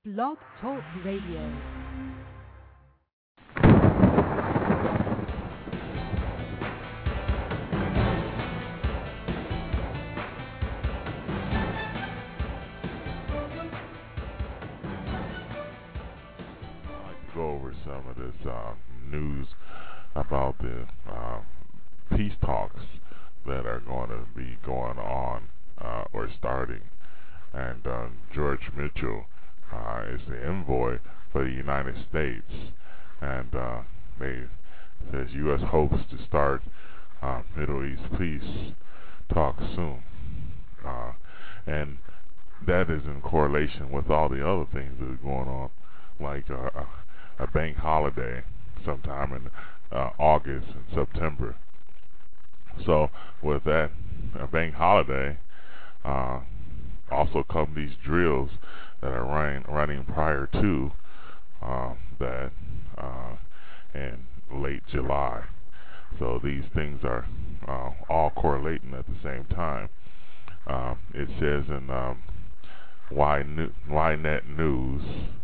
Blog Talk Radio. Go over some of this news about the peace talks that are going to be going on or starting. And George Mitchell is the envoy for the United States, and they says U.S. hopes to start Middle East peace talks soon, and that is in correlation with all the other things that are going on, like a bank holiday sometime in August and September. So with that bank holiday, also come these drills that are running prior to that in late July. So these things are all correlating at the same time. It says in Ynet News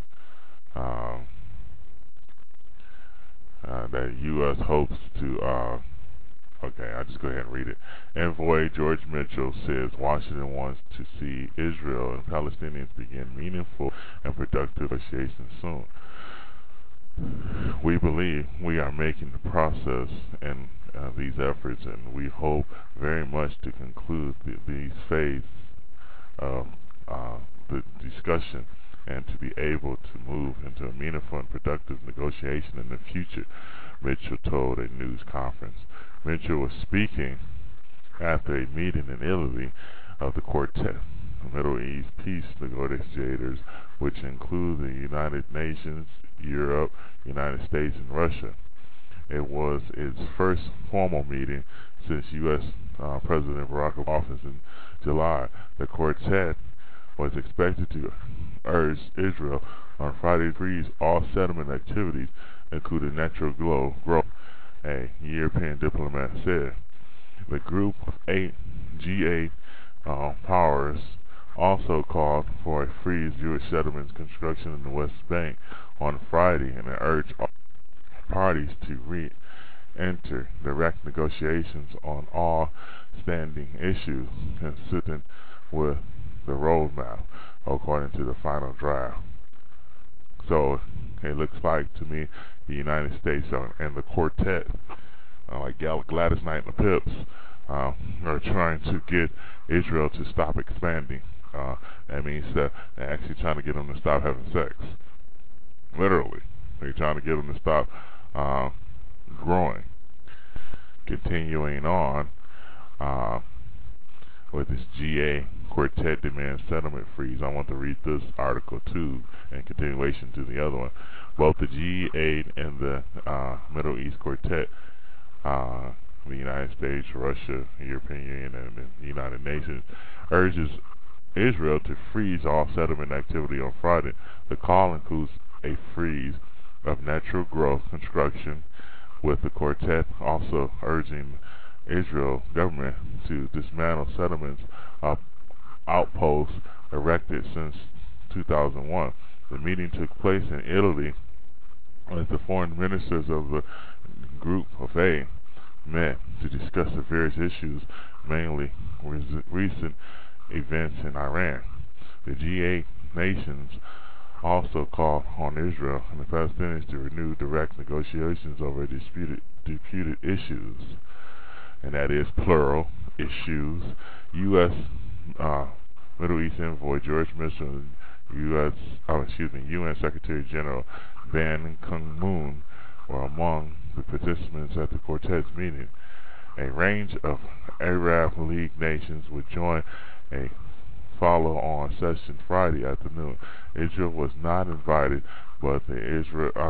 that U.S. hopes to, I'll just go ahead and read it. Envoy George Mitchell says Washington wants to see Israel and Palestinians begin meaningful and productive negotiations soon. We believe we are making the process and these efforts, and we hope very much to conclude these phases of the discussion and to be able to move into a meaningful and productive negotiation in the future, Mitchell told a news conference. Mitchell was speaking after a meeting in Italy of the Quartet, Middle East peace negotiators, which include the United Nations, Europe, United States, and Russia. It was its first formal meeting since U.S. President Barack Obama's office in July. The Quartet was expected to urge Israel on Friday to freeze all settlement activities, including natural growth, a European diplomat said. The group of 8 G8 powers also called for a freeze Jewish settlements construction in the West Bank on Friday and urged all parties to re-enter direct negotiations on all standing issues consistent with the roadmap, according to the final draft. So it looks like to me the United States and the Quartet, like Gladys Knight and the Pips, are trying to get Israel to stop expanding. That means that they're actually trying to get them to stop having sex. Literally. They're trying to get them to stop growing. Continuing on with this GA Quartet demands settlement freeze. I want to read this article too, in continuation to the other one. Both the G8 and the Middle East Quartet, the United States, Russia, European Union, and the United Nations, urges Israel to freeze all settlement activity on Friday. The call includes a freeze of natural growth construction, with the Quartet also urging Israel government to dismantle settlements of outposts erected since 2001. The meeting took place in Italy as the foreign ministers of the Group of 8 met to discuss the various issues, mainly recent events in Iran. The G8 nations also called on Israel and the Palestinians to renew direct negotiations over disputed issues, and that is plural issues. U.S. Middle East envoy George Mitchell and UN Secretary General Ban Ki-moon were among the participants at the Quartet's meeting. A range of Arab League nations would join a follow-on session Friday afternoon. Israel was not invited, but the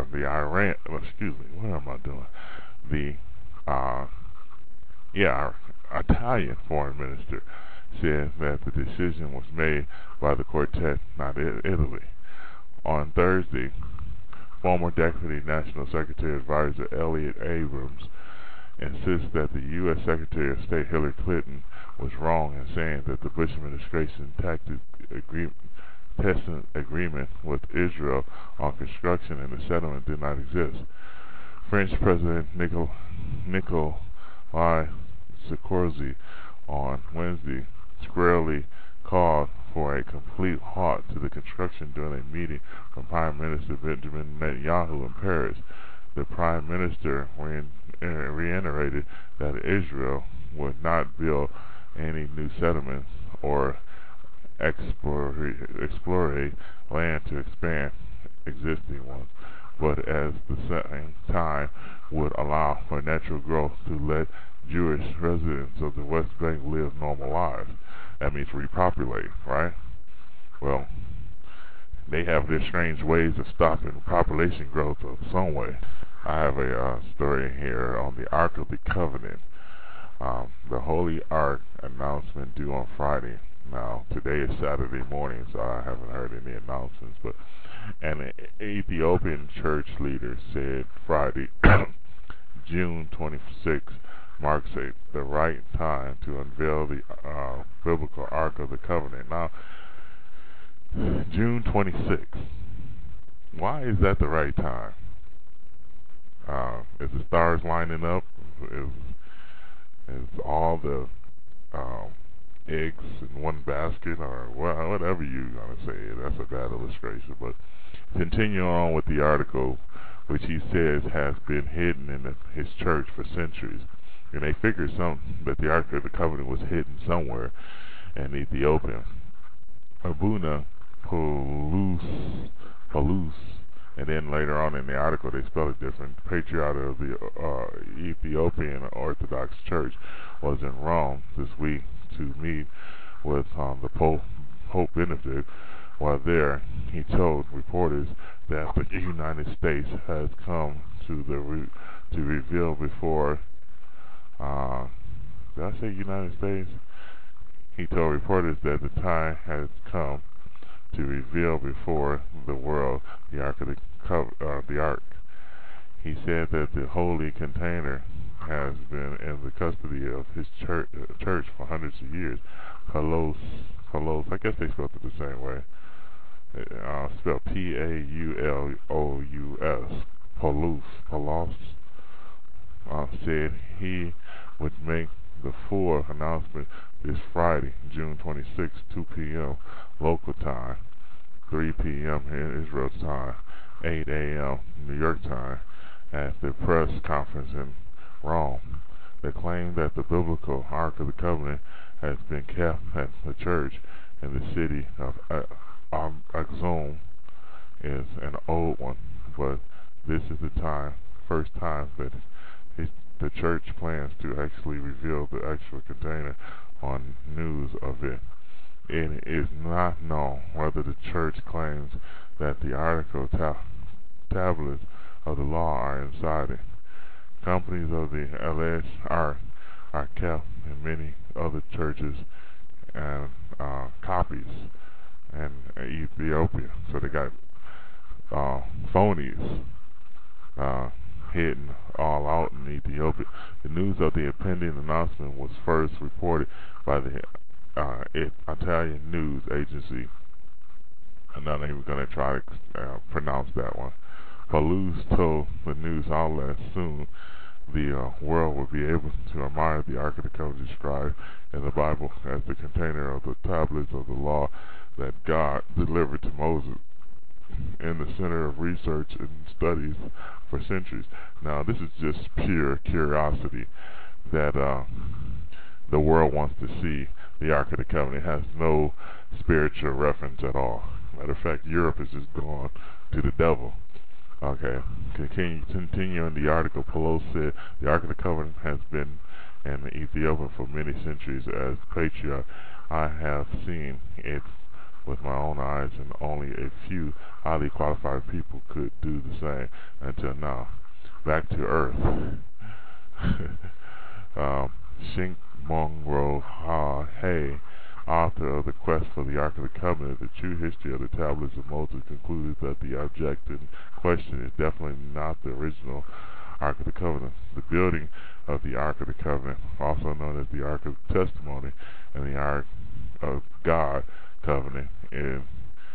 Italian foreign minister said that the decision was made by the Quartet, not Italy. On Thursday, former Deputy National Secretary Advisor Elliot Abrams insists that the U.S. Secretary of State Hillary Clinton was wrong in saying that the Bush administration tacit agreement with Israel on construction and the settlement did not exist. French President Nicolas Sarkozy on Wednesday squarely called for a complete halt to the construction during a meeting from Prime Minister Benjamin Netanyahu in Paris. The Prime Minister reiterated that Israel would not build any new settlements or explore land to expand existing ones, but at the same time would allow for natural growth to let Jewish residents of the West Bank live normal lives. That means repopulate, right? Well, they have their strange ways of stopping population growth of some way. I have a story here on the Ark of the Covenant. The Holy Ark announcement due on Friday. Now, today is Saturday morning, so I haven't heard any announcements, but an Ethiopian church leader said Friday, June 26th, marks the right time to unveil the biblical Ark of the Covenant. Now, June 26th. Why is that the right time? Is the stars lining up? Is all the eggs in one basket, or whatever you're going to say? That's a bad illustration. But continue on with the article, which he says has been hidden in his church for centuries. And they figured that the Ark of the Covenant was hidden somewhere in Ethiopia. Abuna Paulus, and then later on in the article they spell it different, patriarch of the Ethiopian Orthodox Church, was in Rome this week to meet with the Pope Benedict. While there, he told reporters that the United States has come to reveal before. Did I say United States? He told reporters that the time has come to reveal before the world the Ark of the Ark. He said that the holy container has been in the custody of his church for hundreds of years. Paulus, I guess they spelled it the same way. Spelled Paulous. Paulus said he would make the full announcement this Friday, June 26, 2 p.m. local time, 3 p.m. in Israel time, 8 a.m. New York time, at the press conference in Rome. They claim that the biblical Ark of the Covenant has been kept at the church in the city of Axum. Is an old one, but this is the first time that the church plans to actually reveal the actual container on news of it. It is not known whether the church claims that the article tablets of the law are inside it. Copies of the alleged ark are kept in many other churches and copies in Ethiopia. So they got phonies hidden all out in Ethiopia. The news of the impending announcement was first reported by the Italian news agency. I'm not even going to try to pronounce that one. Paulus told the news outlet soon the world will be able to admire the Ark of the Covenant described in the Bible as the container of the tablets of the law that God delivered to Moses, in the center of research and studies for centuries. Now, this is just pure curiosity that the world wants to see the Ark of the Covenant. It has no spiritual reference at all. Matter of fact, Europe has just gone to the devil. Okay, continue in the article. Paulus said the Ark of the Covenant has been in Ethiopia for many centuries as patriarch. I have seen it with my own eyes, and only a few highly qualified people could do the same until now. Back to Earth. Shinkmongro Ha-Hey, author of The Quest for the Ark of the Covenant, The True History of the Tablets of Moses, concluded that the object in question is definitely not the original Ark of the Covenant. The building of the Ark of the Covenant, also known as the Ark of Testimony and the Ark of God Covenant, in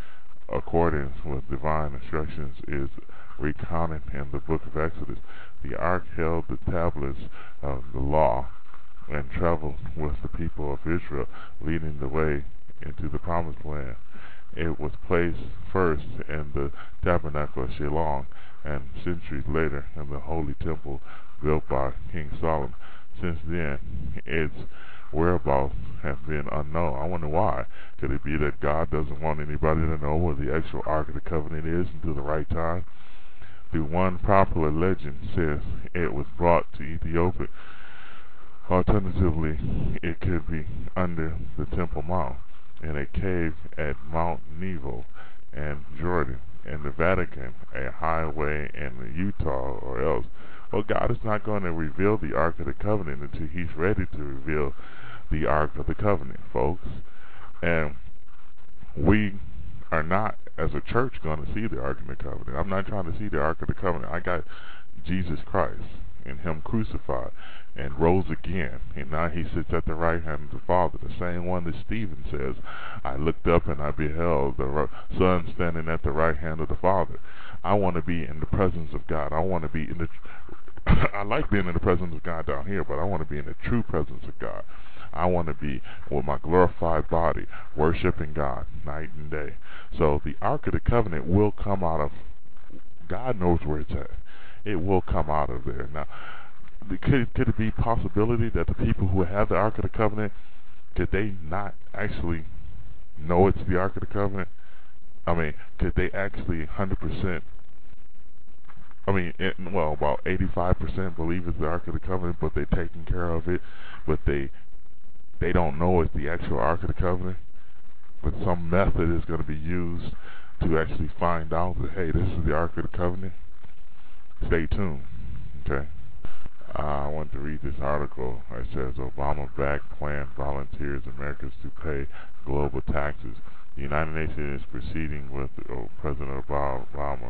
according with divine instructions, is recounted in the book of Exodus. The ark held the tablets of the law and traveled with the people of Israel, leading the way into the promised land. It was placed first in the tabernacle of Shiloh, and centuries later in the holy temple built by King Solomon. Since then, its whereabouts have been unknown. I wonder why. Could it be that God doesn't want anybody to know where the actual Ark of the Covenant is until the right time? The one popular legend says it was brought to Ethiopia. Alternatively, it could be under the Temple Mount, in a cave at Mount Nebo and Jordan, in the Vatican, a highway in Utah, or else. Well, God is not going to reveal the Ark of the Covenant until He's ready to reveal the Ark of the Covenant, folks. And we are not, as a church, going to see the Ark of the Covenant. I'm not trying to see the Ark of the Covenant. I got Jesus Christ and Him crucified and rose again, and now He sits at the right hand of the Father, the same one that Stephen says, I looked up and I beheld the Son standing at the right hand of the Father. I want to be in the presence of God. I want to be in the I like being in the presence of God down here, but I want to be in the true presence of God. I want to be with my glorified body, worshiping God night and day. So the Ark of the Covenant will come out of, God knows where it's at. It will come out of there. Now, could it be a possibility that the people who have the Ark of the Covenant, could they not actually know it's the Ark of the Covenant? I mean, could they actually 100%, about 85% believe it's the Ark of the Covenant, but they're taking care of it, but they don't know it's the actual Ark of the Covenant? But some method is going to be used to actually find out that, hey, this is the Ark of the Covenant. Stay tuned, okay? I want to read this article. It says Obama-backed plan volunteers Americans to pay global taxes. The United Nations is proceeding with President Obama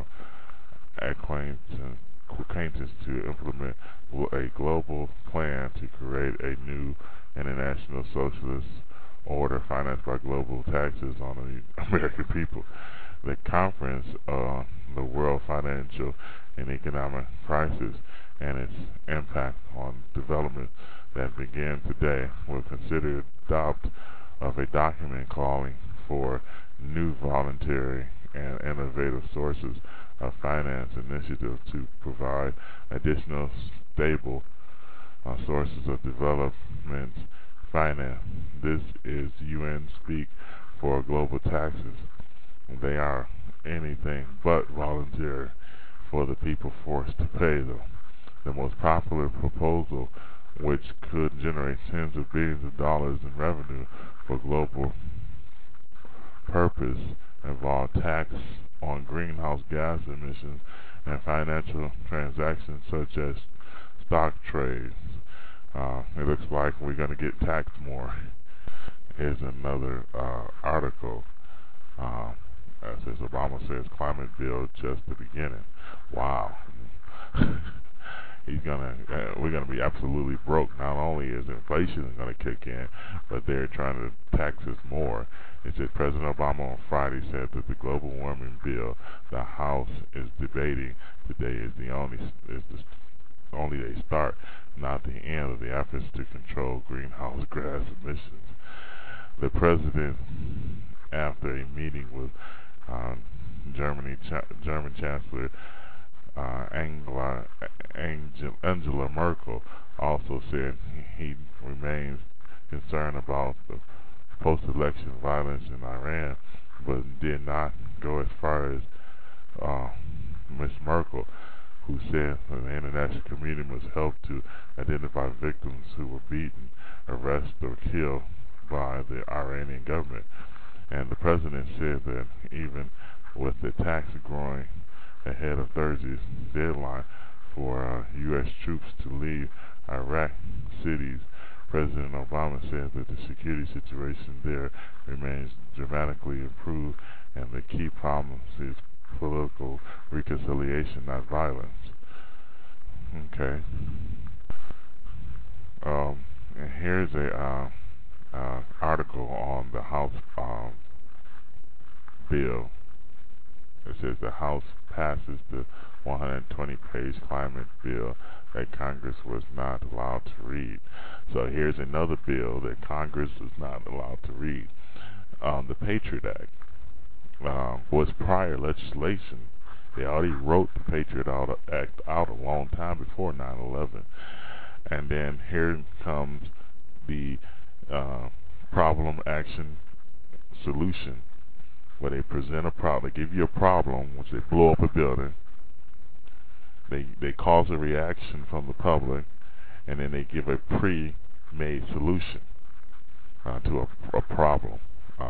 acquaintance to implement a global plan to create a new international socialist order financed by global taxes on the American people. The conference on the world financial and economic crisis and its impact on development that began today will consider adopt of a document calling for new voluntary and innovative sources of finance initiatives to provide additional stable sources of development finance. This is UN speak for global taxes. They are anything but voluntary for the people forced to pay them. The most popular proposal, which could generate tens of billions of dollars in revenue for global purpose, involve tax on greenhouse gas emissions and financial transactions such as stock trades. It looks like we're going to get taxed more. Here's another article. Says Obama says climate bill just the beginning. Wow. We're gonna be absolutely broke. Not only is inflation going to kick in, but they're trying to tax us more. It said President Obama on Friday said that the global warming bill the House is debating today is only a start, not the end of the efforts to control greenhouse gas emissions. The president, after a meeting with German Chancellor Angela Merkel, also said he remains concerned about the post-election violence in Iran, but did not go as far as Ms. Merkel, who said that the international community must help to identify victims who were beaten, arrested, or killed by the Iranian government. And the president said that even with the attacks growing ahead of Thursday's deadline for U.S. troops to leave Iraq cities, President Obama said that the security situation there remains dramatically improved, and the key problem is political reconciliation, not violence. Okay. And here's a article on the House bill. It says the House passes the 120-page climate bill that Congress was not allowed to read. So here's another bill that Congress is not allowed to read. The Patriot Act was prior legislation. They already wrote the Patriot Act out a long time before 9/11. And then here comes the problem, action, solution, where they present a problem. They give you a problem, which they blow up a building. They cause a reaction from the public, and then they give a pre-made solution to a problem.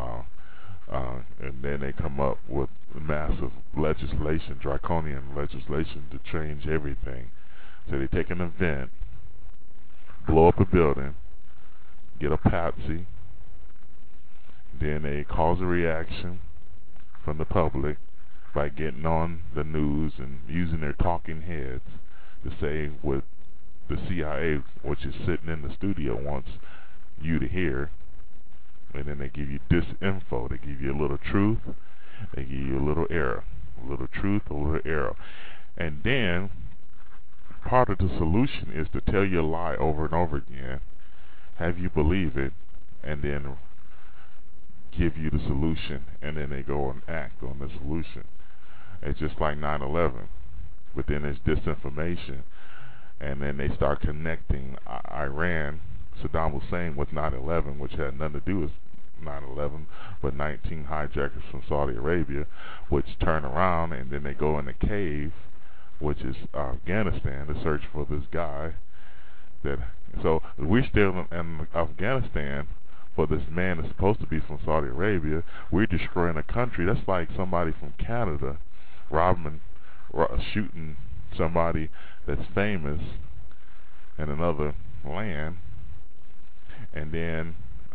And then they come up with massive legislation, draconian legislation to change everything. So they take an event, blow up a building, get a patsy, then they cause a reaction from the public by getting on the news and using their talking heads to say what the CIA, which is sitting in the studio, wants you to hear. And then they give you disinfo. They give you a little truth. They give you a little error. A little truth, a little error. And then part of the solution is to tell you a lie over and over again, have you believe it, and then give you the solution, and then they go and act on the solution. It's just like 9/11, but then there's disinformation, and then they start connecting Iran, Saddam Hussein, with 9/11, which had nothing to do with 9/11, but 19 hijackers from Saudi Arabia, which turn around and then they go in a cave, which is Afghanistan, to search for this guy. So we're still in Afghanistan, but this man is supposed to be from Saudi Arabia. We're destroying a country. That's like somebody from Canada shooting somebody that's famous in another land, and then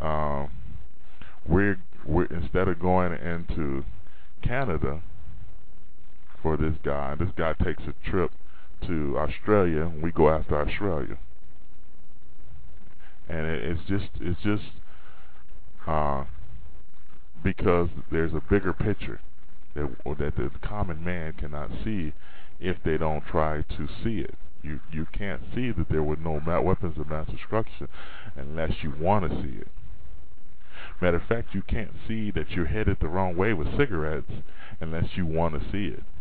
we're instead of going into Canada for this guy takes a trip to Australia, and we go after Australia. And it's just because there's a bigger picture that the common man cannot see if they don't try to see it. You can't see that there were no weapons of mass destruction unless you want to see it. Matter of fact, you can't see that you're headed the wrong way with cigarettes unless you want to see it.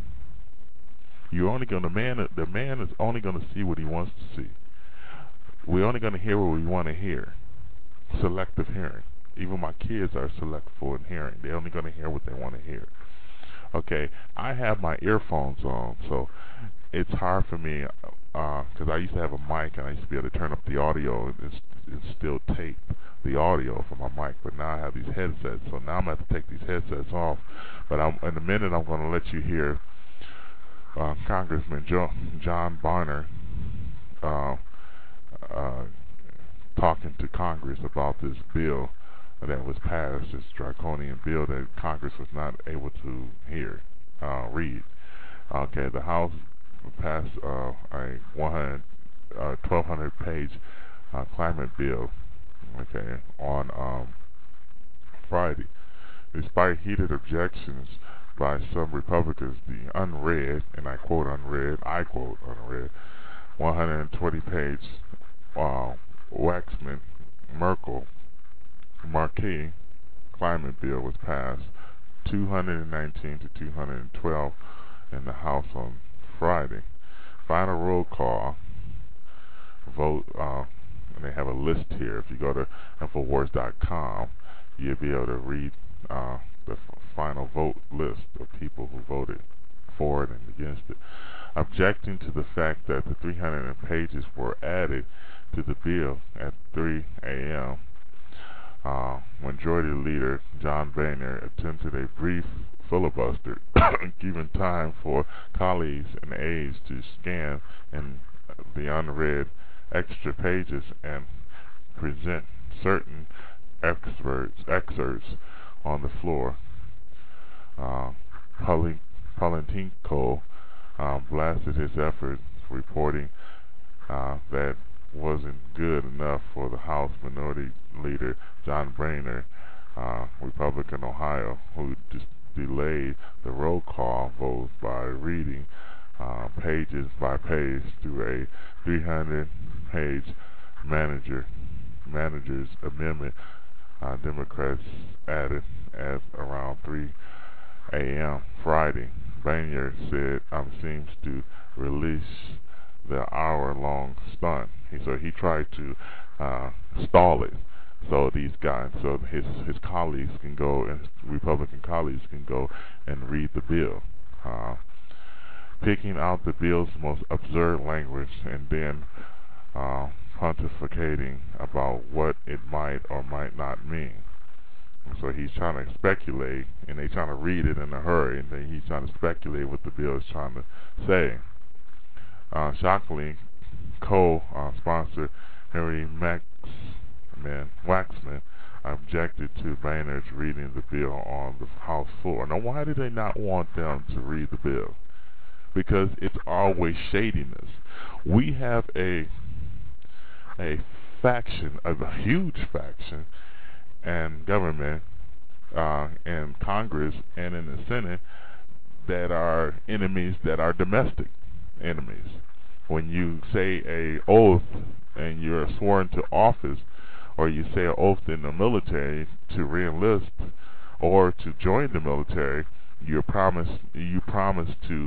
The man is only going to see what he wants to see. We're only going to hear what we want to hear. Selective hearing. Even my kids are selective in hearing. They're only going to hear what they want to hear. Okay, I have my earphones on, so it's hard for me because I used to have a mic and I used to be able to turn up the audio and still tape the audio from my mic, but now I have these headsets, so now I'm going to have to take these headsets off. But in a minute I'm going to let you hear Congressman John Boehner talking to Congress about this bill that was passed, this draconian bill that Congress was not able to read. Okay, the House passed a 1,200-page climate bill, okay, on Friday. Despite heated objections by some Republicans, the unread, and I quote unread, 120-page Waxman-Markey climate bill was passed 219 to 212 in the House on Friday. Final roll call vote, and they have a list here. If you go to Infowars.com, you'll be able to read the final vote list of people who voted for it and against it. Objecting to the fact that the 300 pages were added to the bill at 3 a.m., Majority Leader John Boehner attempted a brief filibuster, giving time for colleagues and aides to scan in the unread extra pages and present certain excerpts on the floor. Palentinko blasted his efforts, reporting that wasn't good enough for the House Minority Leader John Boehner, Republican Ohio, who just delayed the roll call vote by reading pages by page through a 300-page manager's amendment. Democrats added at around 3 a.m. Friday. Boehner said seems to release the hour-long stunt. So he tried to stall it. So his colleagues can go, and Republican colleagues can go and read the bill, picking out the bill's most absurd language and then pontificating about what it might or might not mean. And so he's trying to speculate, and they're trying to read it in a hurry, and then he's trying to speculate what the bill is trying to say. Shockingly, co-sponsor Henry Waxman objected to Boehner's reading the bill on the House floor. Now, why did they not want them to read the bill? Because it's always shadiness. We have a faction, a huge faction, in government, in Congress, and in the Senate that are enemies, that are domestic enemies. When you say a oath and you're sworn to office, or you say an oath in the military to re-enlist or to join the military, you promise to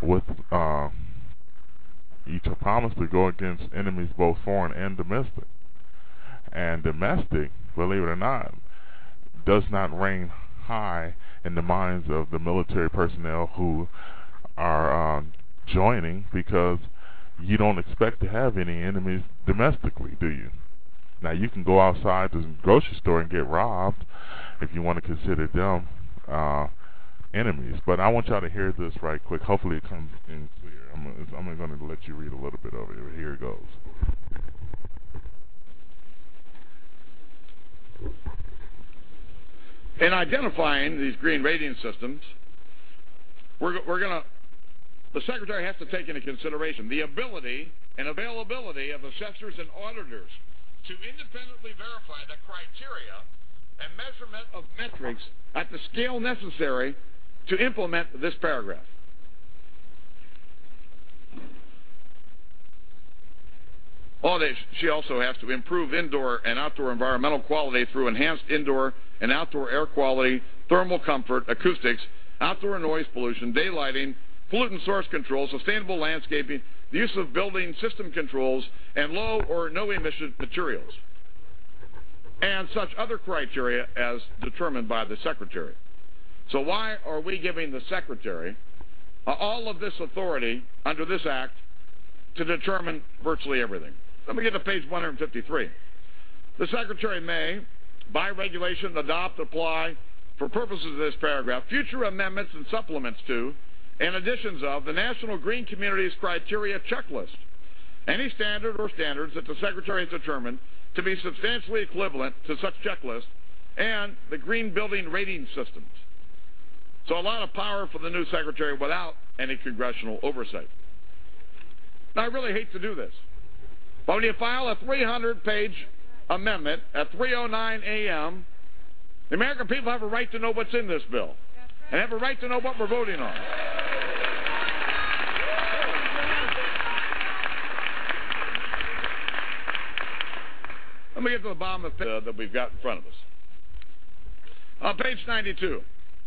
go against enemies both foreign and domestic. And domestic, believe it or not, does not reign high in the minds of the military personnel who are joining, because you don't expect to have any enemies domestically, do you? Now, you can go outside to the grocery store and get robbed if you want to consider them enemies. But I want y'all to hear this right quick. Hopefully it comes in clear. I'm going to let you read a little bit of it. Here it goes. In identifying these green rating systems, the Secretary has to take into consideration the ability and availability of assessors and auditors to independently verify the criteria and measurement of metrics at the scale necessary to implement this paragraph. She also has to improve indoor and outdoor environmental quality through enhanced indoor and outdoor air quality, thermal comfort, acoustics, outdoor noise pollution, daylighting, pollutant source control, sustainable landscaping, the use of building system controls, and low or no emission materials, and such other criteria as determined by the Secretary. So why are we giving the Secretary all of this authority under this Act to determine virtually everything? Let me get to page 153. The Secretary may, by regulation, adopt, apply, for purposes of this paragraph, future amendments and supplements to, and additions of, the National Green Communities Criteria Checklist, any standard or standards that the Secretary has determined to be substantially equivalent to such checklist, and the green building rating systems. So a lot of power for the new Secretary without any congressional oversight. Now, I really hate to do this, but when you file a 300-page amendment at 3:09 a.m., the American people have a right to know what's in this bill, and have a right to know what we're voting on. Let me get to the bottom of the that we've got in front of us. On page 92,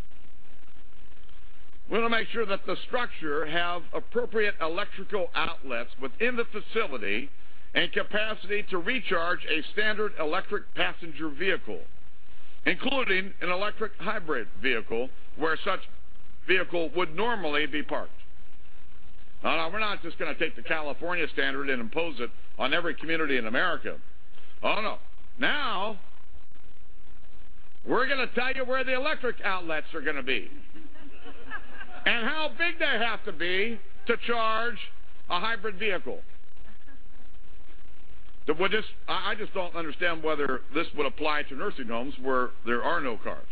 we want to make sure that the structure have appropriate electrical outlets within the facility and capacity to recharge a standard electric passenger vehicle, including an electric hybrid vehicle where such vehicle would normally be parked. Now, we're not just going to take the California standard and impose it on every community in America. Oh, no. Now, we're going to tell you where the electric outlets are going to be and how big they have to be to charge a hybrid vehicle. I just don't understand whether this would apply to nursing homes where there are no cars.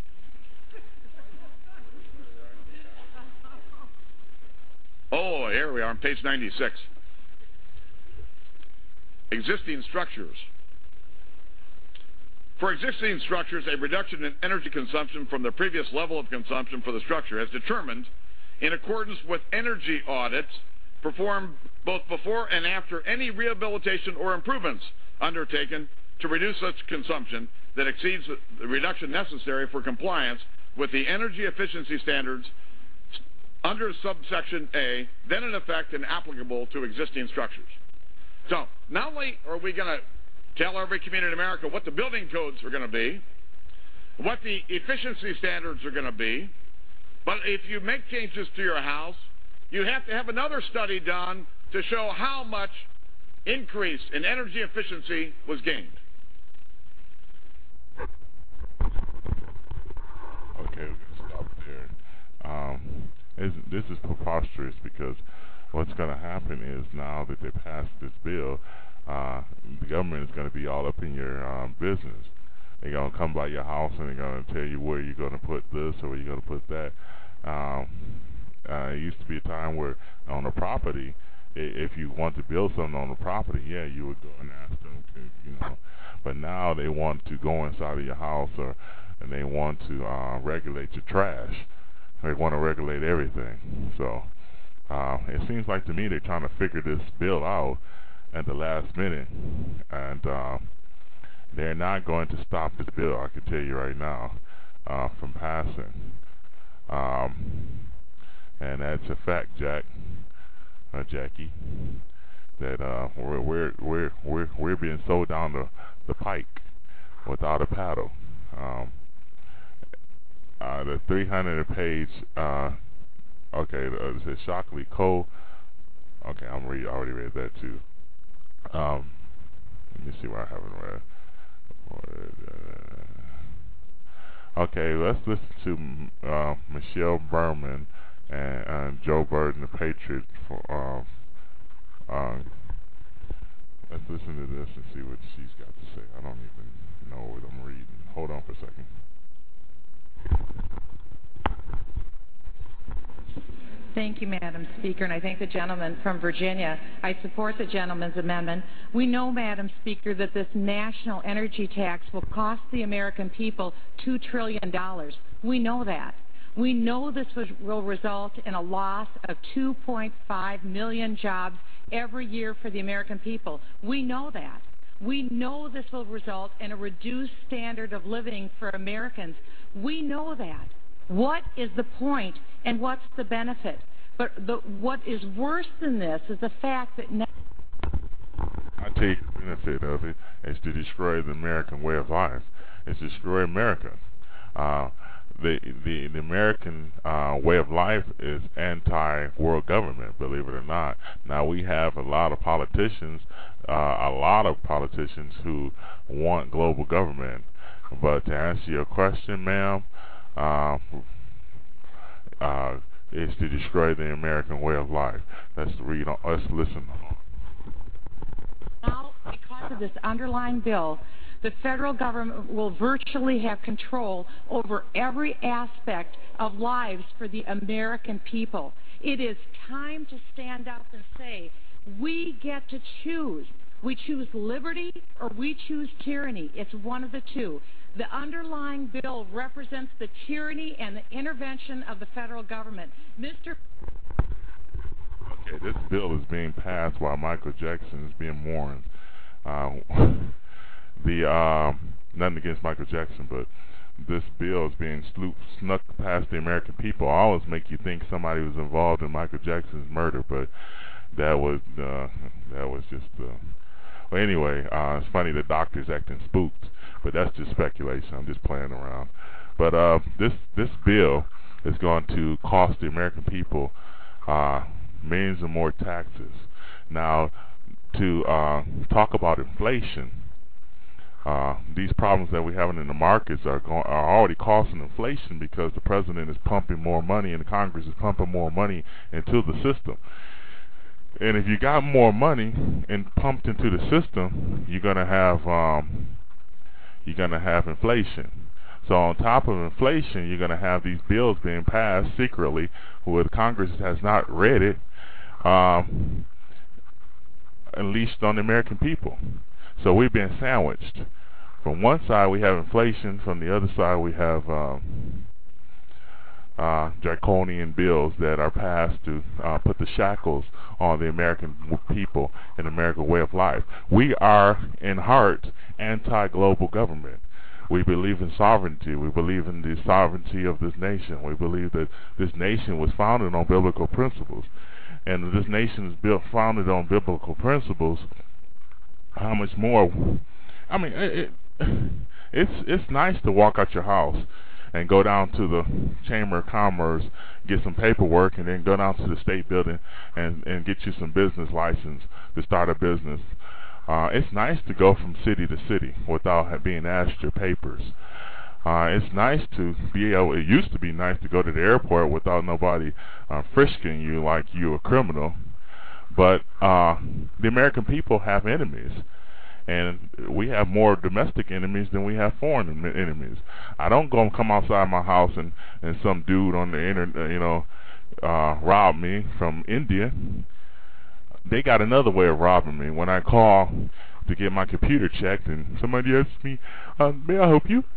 Oh, here we are on page 96. Existing structures. For existing structures, a reduction in energy consumption from the previous level of consumption for the structure as determined in accordance with energy audits performed both before and after any rehabilitation or improvements undertaken to reduce such consumption that exceeds the reduction necessary for compliance with the energy efficiency standards under subsection A, then in effect and applicable to existing structures. So, not only are we going to tell every community in America what the building codes are going to be, what the efficiency standards are going to be, but if you make changes to your house, you have to have another study done to show how much increase in energy efficiency was gained. Okay, we're going to stop there. This is preposterous because what's going to happen is now that they passed this bill, the government is going to be all up in your business. They're going to come by your house and they're going to tell you where you're going to put this or where you're going to put that. It used to be a time where on a property, if you want to build something on the property, yeah, you would go and ask them to, But now they want to go inside of your house and they want to regulate your trash. They want to regulate everything. So it seems like to me they're trying to figure this bill out at the last minute, and they're not going to stop this bill, I can tell you right now, from passing. And that's a fact, Jackie, that we're being sold down the pike without a paddle. The 300-page, it says Shockley Cole. Okay, I already read that too. Let me see what I haven't read. Okay, let's listen to Michelle Berman and Joe Burden, the Patriot. Let's listen to this and see what she's got to say. I don't even know what I'm reading. Hold on for a second. Thank you, Madam Speaker, and I thank the gentleman from Virginia. I support the gentleman's amendment. We know, Madam Speaker, that this national energy tax will cost the American people $2 trillion. We know that. We know this will result in a loss of 2.5 million jobs every year for the American people. We know that. We know this will result in a reduced standard of living for Americans. We know that. What is the point and what's the benefit? But what is worse than this is the fact that now I tell you the benefit of it is to destroy the American way of life. It's to destroy America. The American way of life is anti-world government, believe it or not. Now we have a lot of politicians who want global government. But to answer your question, ma'am, is to destroy the American way of life. Let's read on. Let's listen. Now, because of this underlying bill, the federal government will virtually have control over every aspect of lives for the American people. It is time to stand up and say, we get to choose. We choose liberty or we choose tyranny. It's one of the two. The underlying bill represents the tyranny and the intervention of the federal government. Okay, this bill is being passed while Michael Jackson is being mourned. Nothing against Michael Jackson, but this bill is being snuck past the American people. I always make you think somebody was involved in Michael Jackson's murder, but that was just. Well, anyway, it's funny the doctor's acting spooked, but that's just speculation. I'm just playing around. But this bill is going to cost the American people millions of more taxes. Now, to talk about inflation, these problems that we're having in the markets are already causing inflation because the president is pumping more money and the Congress is pumping more money into the system. And if you got more money and pumped into the system, you're gonna have inflation. So on top of inflation, you're gonna have these bills being passed secretly, where the Congress has not read it, unleashed on the American people. So we've been sandwiched. From one side we have inflation, from the other side we have draconian bills that are passed to put the shackles on the American people and American way of life. We are, in heart, anti-global government. We believe in sovereignty. We believe in the sovereignty of this nation. We believe that this nation was founded on biblical principles. And this nation is founded on biblical principles. How much more? I mean, it's nice to walk out your house and go down to the Chamber of Commerce, get some paperwork, and then go down to the State Building and get you some business license to start a business. It's nice to go from city to city without being asked your papers. It's nice to be able, it used to be nice to go to the airport without nobody frisking you like you a criminal. But the American people have enemies. And we have more domestic enemies than we have foreign enemies. I don't go and come outside my house and some dude on the internet, rob me from India. They got another way of robbing me. When I call to get my computer checked and somebody asks me, may I help you?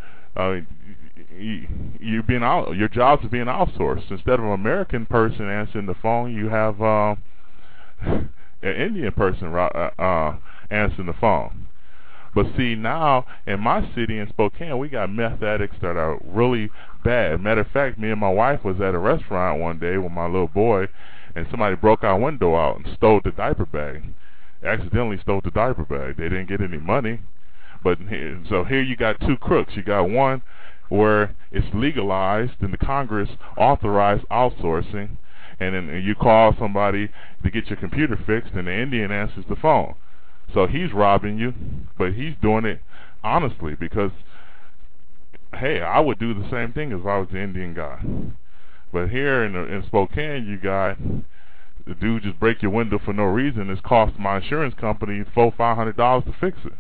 Your jobs are being outsourced. Instead of an American person answering the phone, you have an Indian person answering the phone. But see, now in my city in Spokane, we got meth addicts that are really bad. Matter of fact, me and my wife was at a restaurant one day with my little boy, and somebody broke our window out and stole the diaper bag. Accidentally stole the diaper bag. They didn't get any money. But so here you got two crooks. You got one where it's legalized and the Congress authorized outsourcing, and then you call somebody to get your computer fixed, and the Indian answers the phone. So he's robbing you, but he's doing it honestly because, hey, I would do the same thing if I was the Indian guy. But here in Spokane, you got the dude just break your window for no reason. It's cost my insurance company $400-500 to fix it.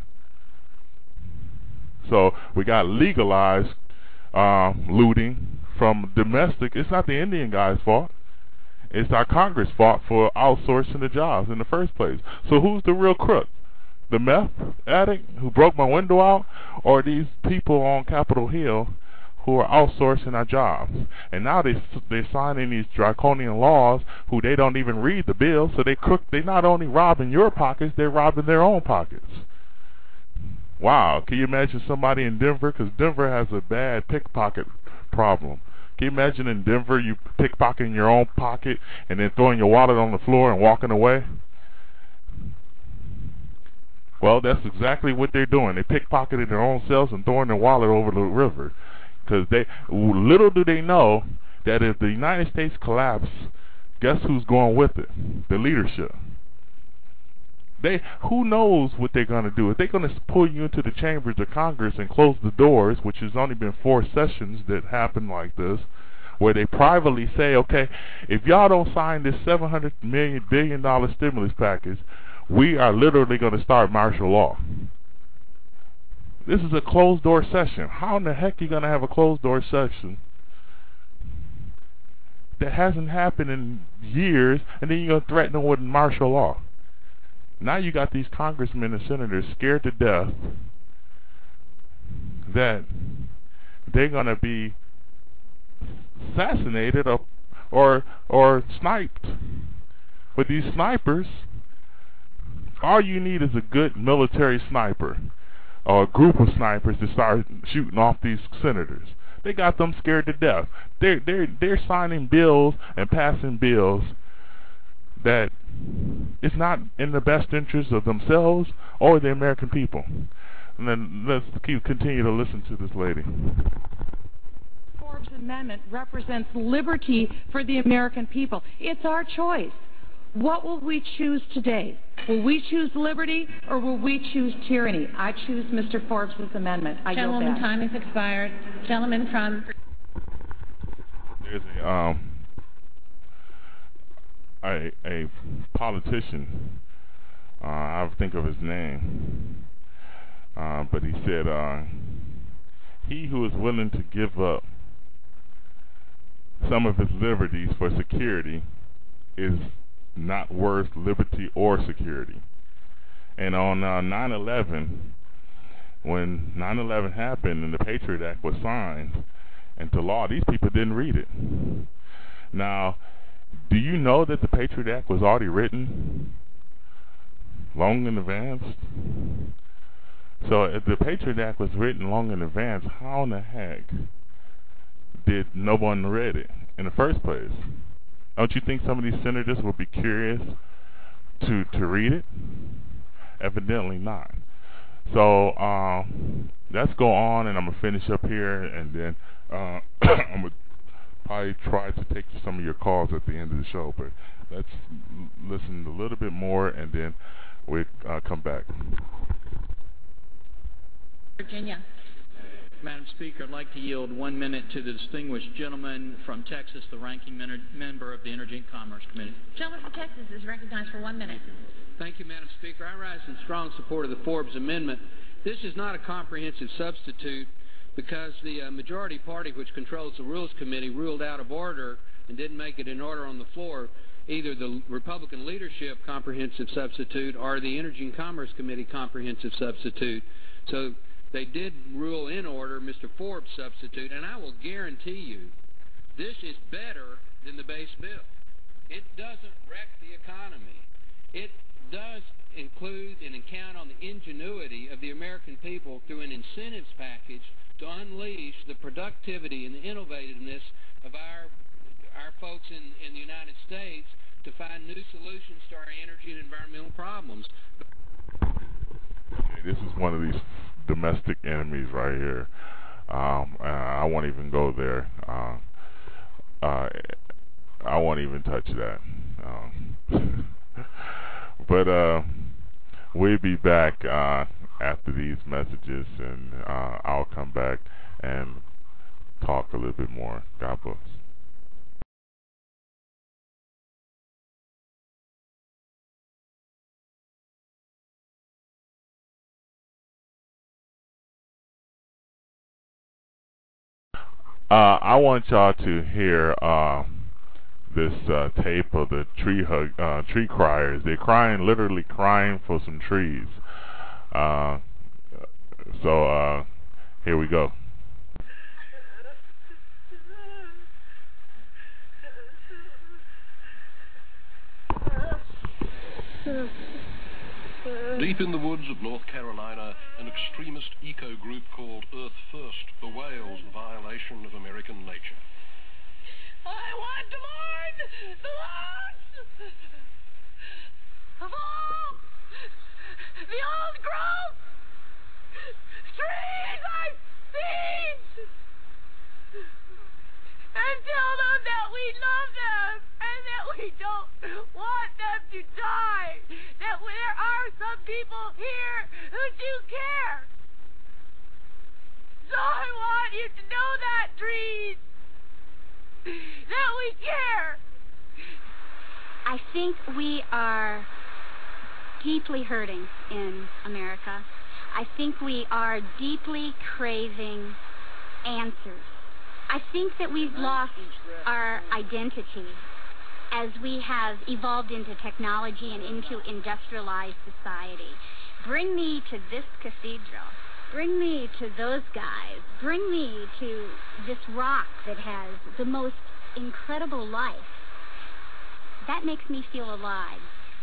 So we got legalized looting from domestic. It's not the Indian guy's fault. It's our Congress fault for outsourcing the jobs in the first place. So who's the real crook? The meth addict who broke my window out, or these people on Capitol Hill who are outsourcing our jobs? And now they're signing these draconian laws who they don't even read the bill, so they're not only robbing your pockets, they're robbing their own pockets. Wow, can you imagine somebody in Denver? Because Denver has a bad pickpocket problem. Can you imagine in Denver you pickpocketing your own pocket and then throwing your wallet on the floor and walking away? Well, that's exactly what they're doing. They pickpocketed their own selves and throwing their wallet over the river. Because little do they know that if the United States collapses, guess who's going with it? The leadership. Who knows what they're going to do? If they're going to pull you into the chambers of Congress and close the doors, which has only been 4 sessions that happen like this, where they privately say, okay, if y'all don't sign this $700 billion stimulus package, we are literally going to start martial law. This is a closed-door session. How in the heck are you going to have a closed-door session that hasn't happened in years, and then you're going to threaten them with martial law? Now you got these congressmen and senators scared to death that they're going to be assassinated or sniped. But these snipers, all you need is a good military sniper or a group of snipers to start shooting off these senators. They got them scared to death. They're signing bills and passing bills that it's not in the best interest of themselves or the American people. And then let's continue to listen to this lady. Forbes Amendment represents liberty for the American people. It's our choice. What will we choose today? Will we choose liberty or will we choose tyranny? I choose Mr. Forbes' amendment. Gentleman, time has expired. Gentleman from... There's a politician, I think of his name, but he said, he who is willing to give up some of his liberties for security is not worth liberty or security. And on 9/11, when 9/11 happened and the Patriot Act was signed into law, these people didn't read it. Now, do you know that the Patriot Act was already written long in advance? So if the Patriot Act was written long in advance, how in the heck did no one read it in the first place? Don't you think some of these senators would be curious to read it? Evidently not. So let's go on, and I'm gonna finish up here, and then I'm gonna probably try to take some of your calls at the end of the show. But let's listen a little bit more, and then we come back. Virginia. Madam Speaker, I'd like to yield 1 minute to the distinguished gentleman from Texas, the ranking member of the Energy and Commerce Committee. Gentleman from Texas is recognized for 1 minute. Thank you, Madam Speaker. I rise in strong support of the Forbes Amendment. This is not a comprehensive substitute because the majority party, which controls the Rules Committee, ruled out of order and didn't make it in order on the floor either the Republican leadership comprehensive substitute or the Energy and Commerce Committee comprehensive substitute. So they did rule in order Mr. Forbes' substitute, and I will guarantee you this is better than the base bill. It doesn't wreck the economy. It does include and count on the ingenuity of the American people through an incentives package to unleash the productivity and the innovativeness of our folks in the United States to find new solutions to our energy and environmental problems. This is one of these domestic enemies right here. I won't even go there. I won't even touch that. But we'll be back after these messages, and I'll come back and talk a little bit more. God bless. I want y'all to hear this tape of the tree criers. They're crying, literally crying for some trees. So here we go. Deep in the woods of North Carolina, an extremist eco-group called Earth First bewails the violation of American nature. I want to mourn the loss of all the old growth trees I've seen, and tell them that we love them and that we don't want them to die, that there are some people here who do care. So I want you to know that, trees, that we care. I think we are deeply hurting in America. I think we are deeply craving answers. I think that we've lost our identity as we have evolved into technology and into industrialized society. Bring me to this cathedral. Bring me to those guys. Bring me to this rock that has the most incredible life. That makes me feel alive.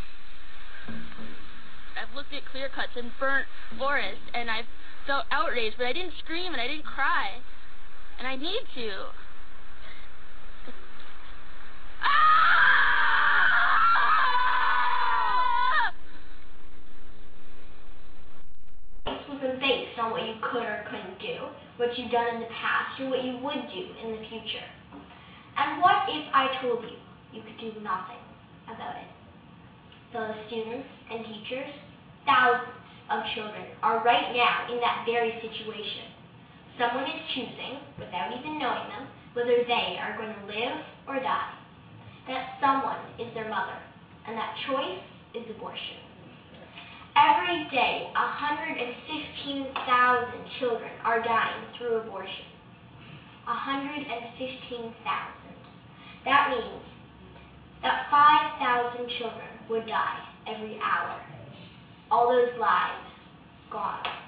I've looked at clear cuts and burnt forests, and I've felt outraged, but I didn't scream and I didn't cry. And I need to. It wasn't based on what you could or couldn't do, what you've done in the past, or what you would do in the future. And what if I told you you could do nothing about it? The students and teachers, thousands of children, are right now in that very situation. Someone is choosing, without even knowing them, whether they are going to live or die. That someone is their mother, and that choice is abortion. Every day, 115,000 children are dying through abortion. 115,000. That means that 5,000 children would die every hour. All those lives gone.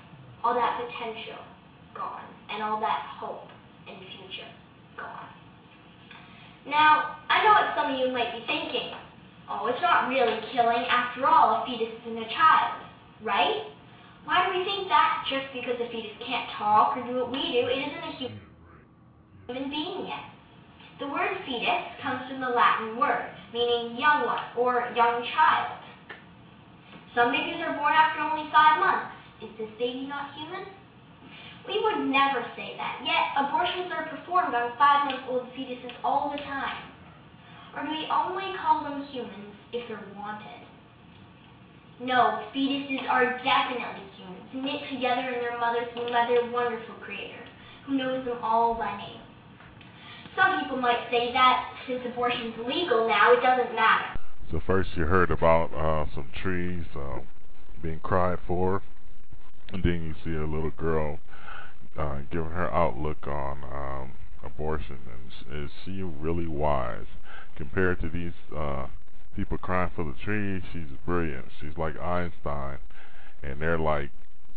all that potential gone, and all that hope in the future gone. Now, I know what some of you might be thinking. Oh, it's not really killing. After all, a fetus isn't a child, right? Why do we think that just because a fetus can't talk or do what we do, it isn't a human being yet? The word fetus comes from the Latin word, meaning young one or young child. Some babies are born after only 5 months. Is this baby not human? We would never say that, yet abortions are performed on 5-month-old fetuses all the time. Or do we only call them humans if they're wanted? No, fetuses are definitely humans, knit together in their mother's womb by their wonderful creator, who knows them all by name. Some people might say that since abortion's legal now, it doesn't matter. So first you heard about some trees being cried for, and then you see a little girl giving her outlook on abortion, and is she really wise? Compared to these people crying for the trees, she's brilliant. She's like Einstein, and they're like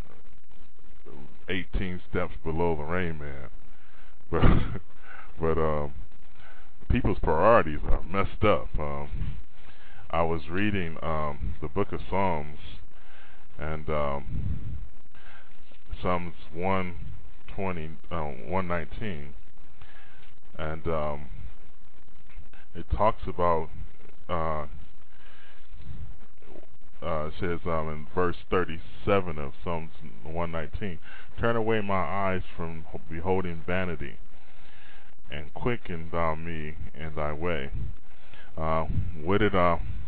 18 steps below the Rain Man. But people's priorities are messed up. I was reading the book of Psalms, and Psalms 119, and it talks about, it says in verse 37 of Psalms 119, turn away my eyes from beholding vanity, and quicken thou me in thy way. What did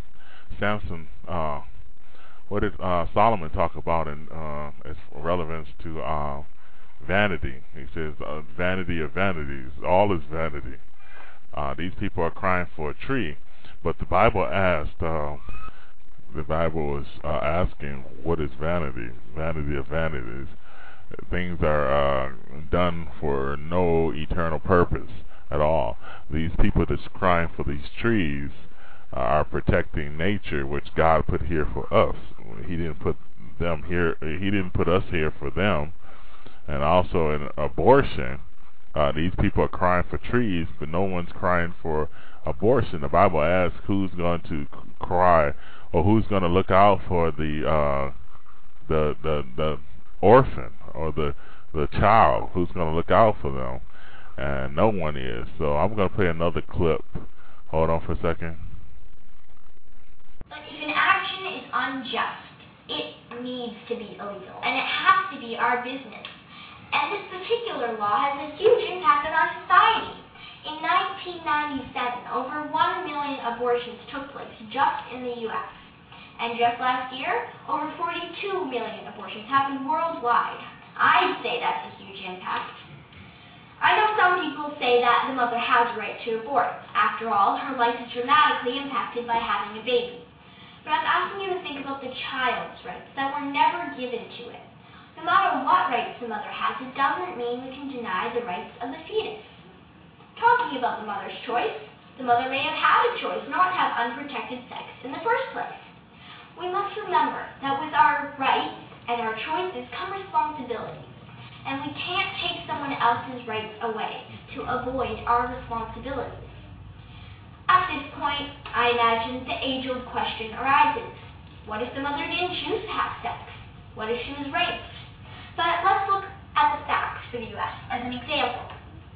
Solomon talk about in its relevance to vanity? He says, vanity of vanities, all is vanity. These people are crying for a tree, but the Bible asked, asking, what is vanity? Vanity of vanities. Things are done for no eternal purpose at all. These people that's crying for these trees are protecting nature, which God put here for us. He didn't put them here. He didn't put us here for them. And also in abortion, these people are crying for trees, but no one's crying for abortion. The Bible asks who's going to cry, or who's going to look out for the orphan or the child, who's going to look out for them, and no one is. So I'm going to play another clip. Hold on for a second. But if an action is unjust, it needs to be illegal, and it has to be our business. And this particular law has a huge impact on our society. In 1997, over 1 million abortions took place just in the U.S. And just last year, over 42 million abortions happened worldwide. I'd say that's a huge impact. I know some people say that the mother has a right to abort. After all, her life is dramatically impacted by having a baby. But I'm asking you to think about the child's rights that were never given to it. No matter what rights the mother has, it doesn't mean we can deny the rights of the fetus. Talking about the mother's choice, the mother may have had a choice not to have unprotected sex in the first place. We must remember that with our rights and our choices come responsibilities, and we can't take someone else's rights away to avoid our responsibilities. At this point, I imagine the age-old question arises. What if the mother didn't choose to have sex? What if she was raped? But let's look at the facts for the U.S. as an example.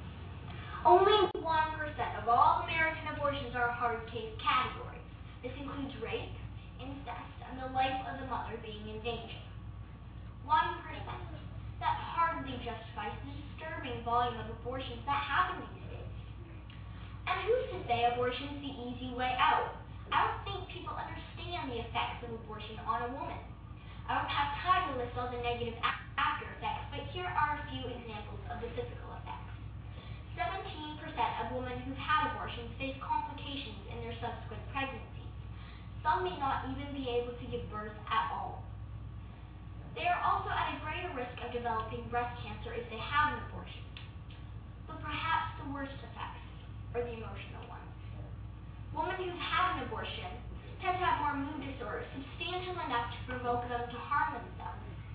Only 1% of all American abortions are hard case categories. This includes rape, incest, and the life of the mother being in danger. 1%. That hardly justifies the disturbing volume of abortions that happen these days. And who's to say abortion is the easy way out? I don't think people understand the effects of abortion on a woman. I don't have time to list all the negative after effects, but here are a few examples of the physical effects. 17% of women who've had abortions face complications in their subsequent pregnancies. Some may not even be able to give birth at all. They are also at a greater risk of developing breast cancer if they have an abortion. But perhaps the worst effects are the emotional ones. Women who've had an abortion tend to have more mood disorders, substantial enough to provoke them to harm themselves.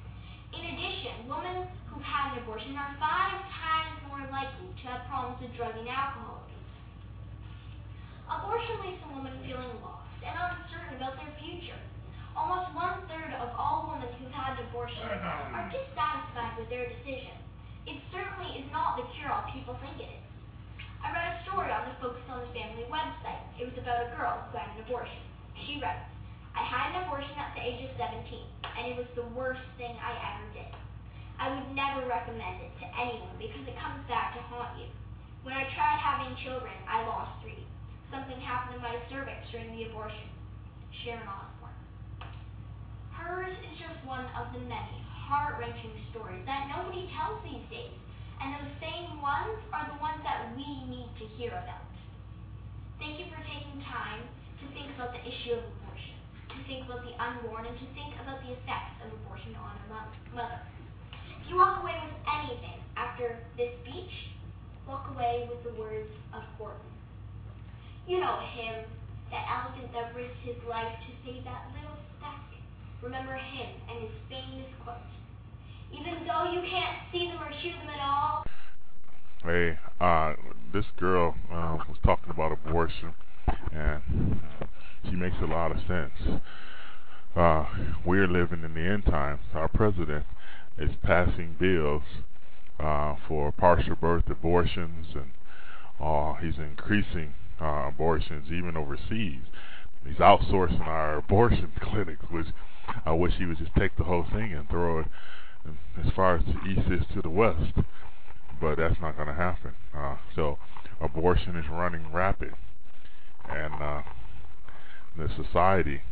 In addition, women who've had an abortion are 5 times more likely to have problems with drug and alcohol abuse. Abortion leaves a woman feeling lost and uncertain about their future. Almost 1/3 of all women who've had an abortion are dissatisfied with their decision. It certainly is not the cure-all people think it is. I read a story on the Focus on the Family website. It was about a girl who had an abortion. She writes, "I had an abortion at the age of 17, and it was the worst thing I ever did. I would never recommend it to anyone because it comes back to haunt you. When I tried having children, I lost 3. Something happened to my cervix during the abortion." Sharon Osbourne. Hers is just one of the many heart-wrenching stories that nobody tells these days, and those same ones are the ones that we need to hear about. Thank you for taking time to think about the issue of abortion, to think about the unborn, and to think about the effects of abortion on a mother. If you walk away with anything after this speech, walk away with the words of Horton. You know him, that elephant that risked his life to save that little speck. Remember him and his famous quote, "Even though you can't see them or shoot them at all." Hey, this girl was talking about abortion, and she makes a lot of sense. We're living in the end times. Our president is passing bills for partial birth abortions, and he's increasing abortions even overseas. He's outsourcing our abortion clinics, which I wish he would just take the whole thing and throw it as far as the east is to the west, but that's not going to happen. So abortion is running rapid, and the society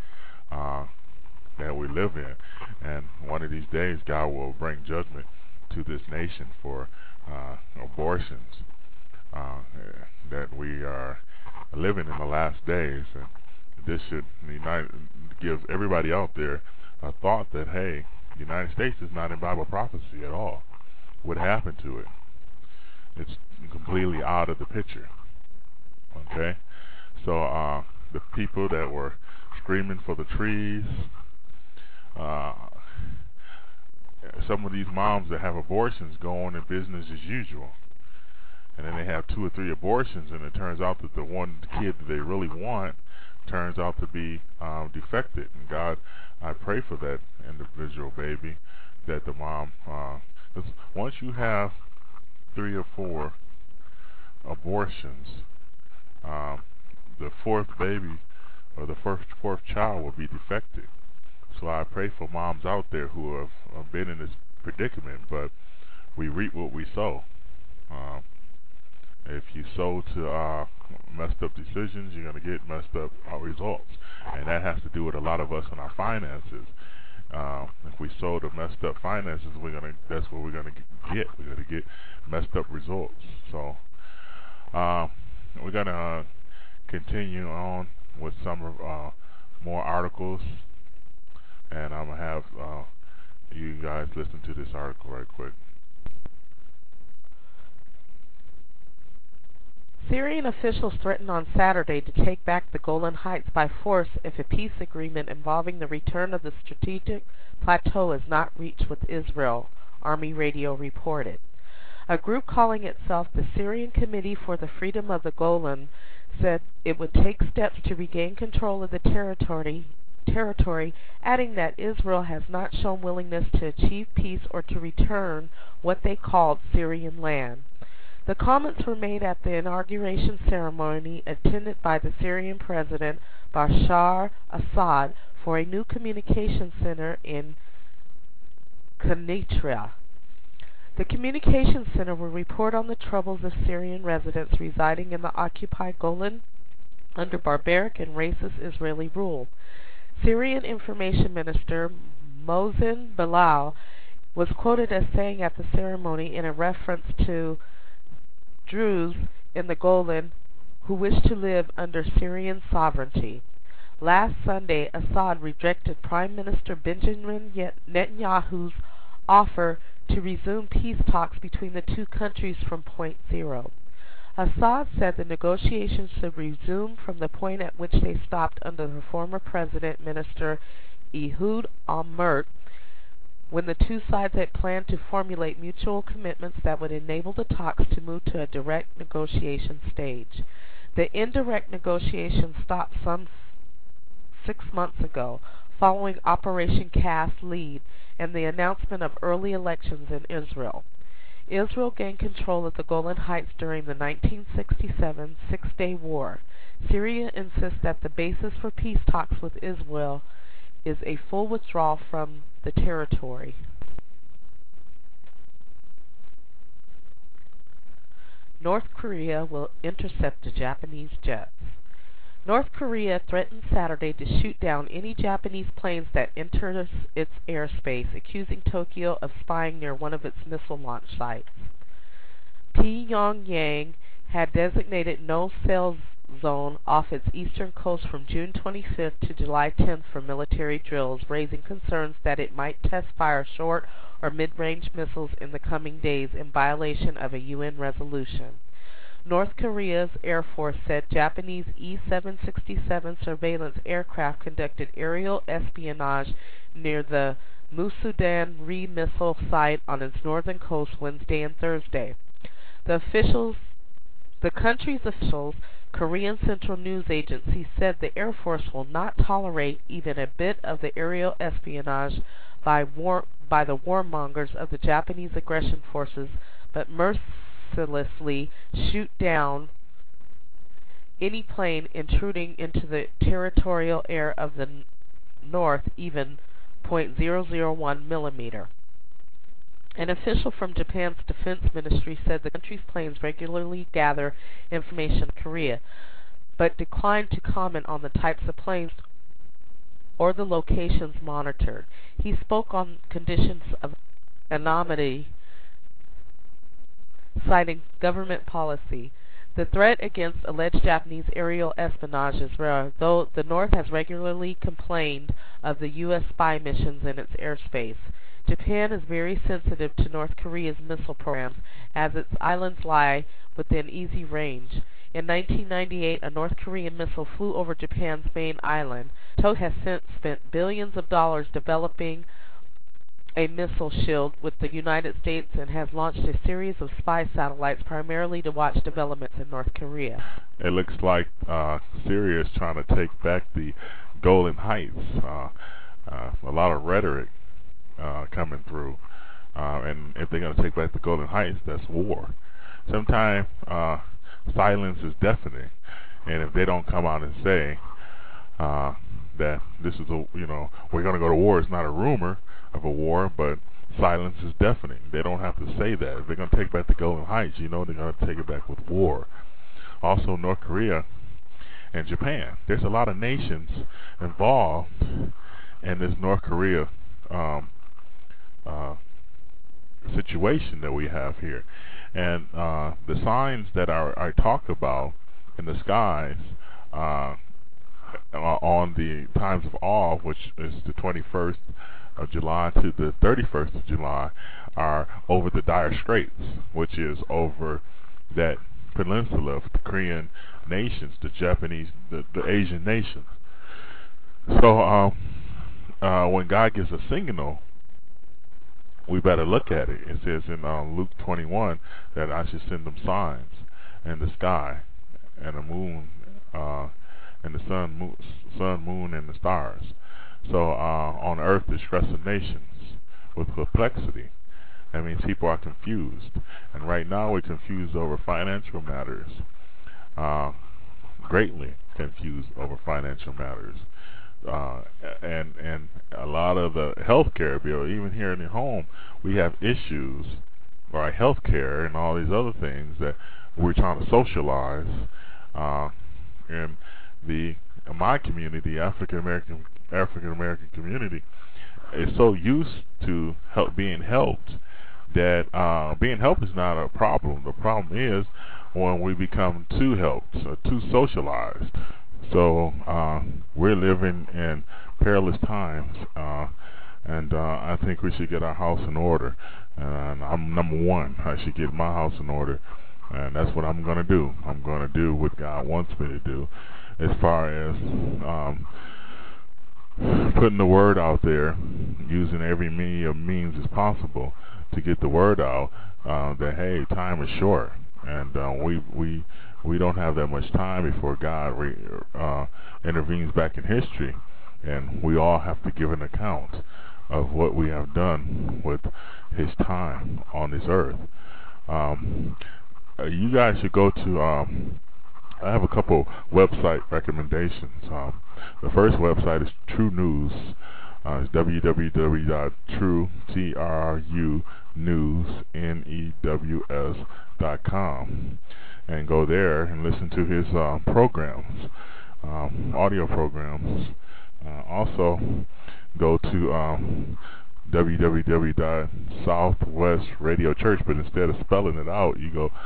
that we live in, and one of these days God will bring judgment to this nation for abortions, that we are living in the last days, and this should give everybody out there a thought that, hey, the United States is not in Bible prophecy at all. What happened to it? It's completely out of the picture. Okay? So the people that were screaming for the trees, some of these moms that have abortions go on in business as usual. And then they have 2 or 3 abortions, and it turns out that the kid that they really want turns out to be defected. And God, I pray for that individual baby, that the mom, once you have 3 or 4 abortions, the 4th baby or the fourth child will be defected. So I pray for moms out there who have been in this predicament, but we reap what we sow. If you sow to messed up decisions, you're going to get messed up results, and that has to do with a lot of us in our finances. If we sow to messed up finances, that's what we're going to get. We're going to get messed up results. So we're going to continue on with some more articles, and I'm going to have you guys listen to this article right quick. Syrian officials threatened on Saturday to take back the Golan Heights by force if a peace agreement involving the return of the strategic plateau is not reached with Israel, Army Radio reported. A group calling itself the Syrian Committee for the Freedom of the Golan said it would take steps to regain control of the territory, adding that Israel has not shown willingness to achieve peace or to return what they called Syrian land. The comments were made at the inauguration ceremony attended by the Syrian President Bashar Assad for a new communication center in Kenitra. The communication center will report on the troubles of Syrian residents residing in the occupied Golan under barbaric and racist Israeli rule. Syrian Information Minister Mohsen Bilal was quoted as saying at the ceremony in a reference to Druze in the Golan who wish to live under Syrian sovereignty. Last Sunday, Assad rejected Prime Minister Benjamin Netanyahu's offer to resume peace talks between the two countries from point zero. Assad said the negotiations should resume from the point at which they stopped under the former President Minister Ehud Olmert when the two sides had planned to formulate mutual commitments that would enable the talks to move to a direct negotiation stage. The indirect negotiations stopped some 6 months ago, following Operation Cast Lead and the announcement of early elections in Israel. Israel gained control of the Golan Heights during the 1967 Six-Day War. Syria insists that the basis for peace talks with Israel is a full withdrawal from the territory. North Korea will intercept the Japanese jets. North Korea threatened Saturday to shoot down any Japanese planes that enter its airspace, accusing Tokyo of spying near one of its missile launch sites. Pyongyang had designated no-sail zone off its eastern coast from June 25th to July 10th for military drills, raising concerns that it might test fire short or mid-range missiles in the coming days in violation of a UN resolution. North Korea's Air Force said Japanese E-767 surveillance aircraft conducted aerial espionage near the Musudan-ri missile site on its northern coast Wednesday and Thursday. The country's officials, Korean Central News Agency, said the Air Force will not tolerate even a bit of the aerial espionage by the warmongers of the Japanese aggression forces, but mercilessly shoot down any plane intruding into the territorial air of the North, even .001 millimeter. An official from Japan's defense ministry said the country's planes regularly gather information in Korea, but declined to comment on the types of planes or the locations monitored. He spoke on conditions of anonymity, citing government policy. The threat against alleged Japanese aerial espionage is rare, though the North has regularly complained of the U.S. spy missions in its airspace. Japan is very sensitive to North Korea's missile programs, as its islands lie within easy range. In 1998, a North Korean missile flew over Japan's main island. Tokyo has since spent billions of dollars developing a missile shield with the United States and has launched a series of spy satellites primarily to watch developments in North Korea. It looks like Syria is trying to take back the Golan Heights. A lot of rhetoric coming through, and if they're going to take back the Golan Heights, that's war. Sometimes silence is deafening, and if they don't come out and say that this is we're going to go to war, it's not a rumor of a war, but silence is deafening. They don't have to say that. If they're going to take back the Golan Heights, they're going to take it back with war. Also, North Korea and Japan. There's a lot of nations involved in this North Korea situation that we have here, and the signs that I talked about in the skies on the times of awe, which is the 21st of July to the 31st of July, are over the Dire Straits, which is over that peninsula of the Korean nations, the Japanese, the Asian nations. So when God gives a signal, we better look at it. It says in Luke 21 that I should send them signs in the sky, and the moon, and the sun, moon, and the stars. So on earth, distress of nations with perplexity. That means people are confused, and right now we're confused over financial matters, greatly confused over financial matters. And a lot of the healthcare bill, even here in the home, we have issues, or healthcare and all these other things that we're trying to socialize. In my community, African American community, is so used to being helped that being helped is not a problem. The problem is when we become too helped, or too socialized. So we're living in perilous times, and I think we should get our house in order. And I'm number one. I should get my house in order, and that's what I'm going to do. I'm going to do what God wants me to do, as far as putting the word out there using every means as possible to get the word out that hey, time is short, and we don't have that much time before God intervenes back in history, and we all have to give an account of what we have done with His time on this earth. You guys should go to. I have a couple website recommendations. The first website is True News. It's www.truenews.com, and go there and listen to his programs, audio programs. Also, go to www.Southwest Radio Church, but instead of spelling it out, you go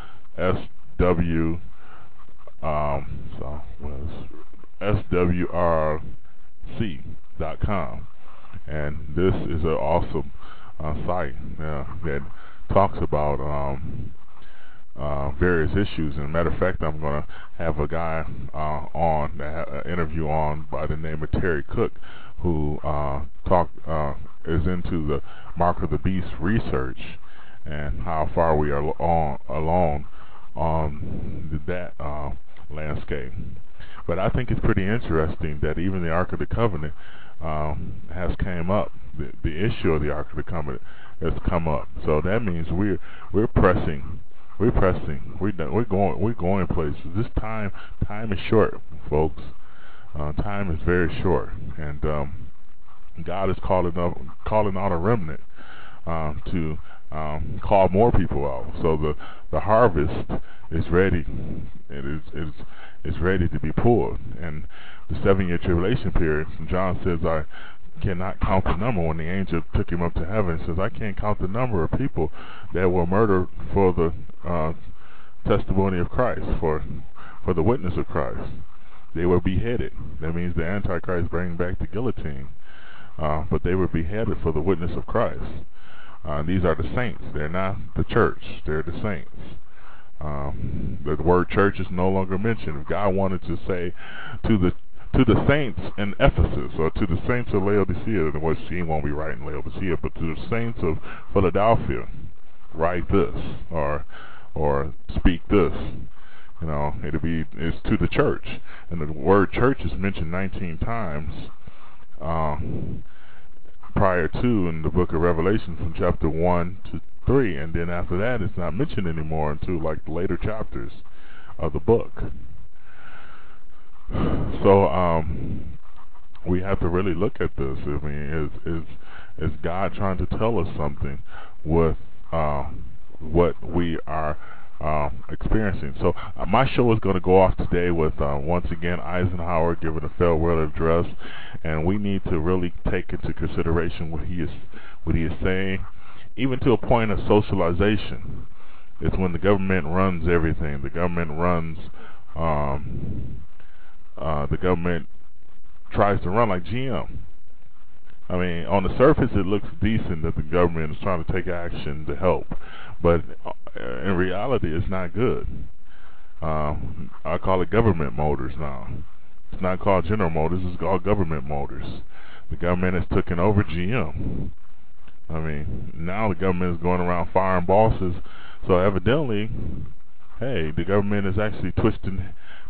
swrc.com, and this is an awesome site that talks about various issues. And matter of fact, I'm going to have a guy on an interview on by the name of Terry Cook, who is into the Mark of the Beast research and how far we are along on that landscape. But I think it's pretty interesting that even the Ark of the Covenant has came up. The issue of the Ark of the Covenant has come up. So that means we're pressing. We're going places. This time is short, folks. Time is very short, and God is calling out a remnant to call more people out. So the harvest is ready. It's ready to be pulled. And the 7-year tribulation period, John says, I cannot count the number. When the angel took him up to heaven, he says, I can't count the number of people that were murdered for the testimony of Christ, for the witness of Christ. They were beheaded. That means the Antichrist bringing back the guillotine. But they were beheaded for the witness of Christ. These are the saints. They're not the church. They're the saints. The word church is no longer mentioned. If God wanted to say to the saints in Ephesus, or to the saints of Laodicea, which He won't be writing Laodicea, but to the saints of Philadelphia, write this or speak this. You know, it's to the church, and the word church is mentioned 19 times prior to in the book of Revelation from chapter 1 to 3, and then after that it's not mentioned anymore until like the later chapters of the book. So we have to really look at this. I mean, is God trying to tell us something with what we are experiencing? So my show is going to go off today with once again Eisenhower giving a farewell address, and we need to really take into consideration what he is saying, even to a point of socialization. It's when the government runs everything. The government runs. The government tries to run like GM. I mean, on the surface it looks decent that the government is trying to take action to help, but in reality it's not good. I call it government motors now. It's not called General Motors, it's called government motors. The government has taken over GM. I mean, now the government is going around firing bosses, so evidently, hey, the government is actually twisting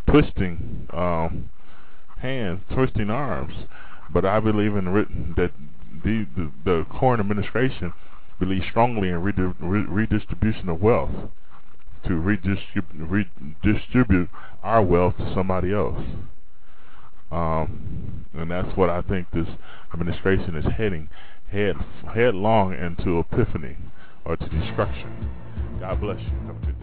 hands, twisting arms. But I believe that the current administration believes strongly in redistribution of wealth, to redistribute our wealth to somebody else. And that's what I think this administration is heading headlong into epiphany or to destruction. God bless you. Have a good day.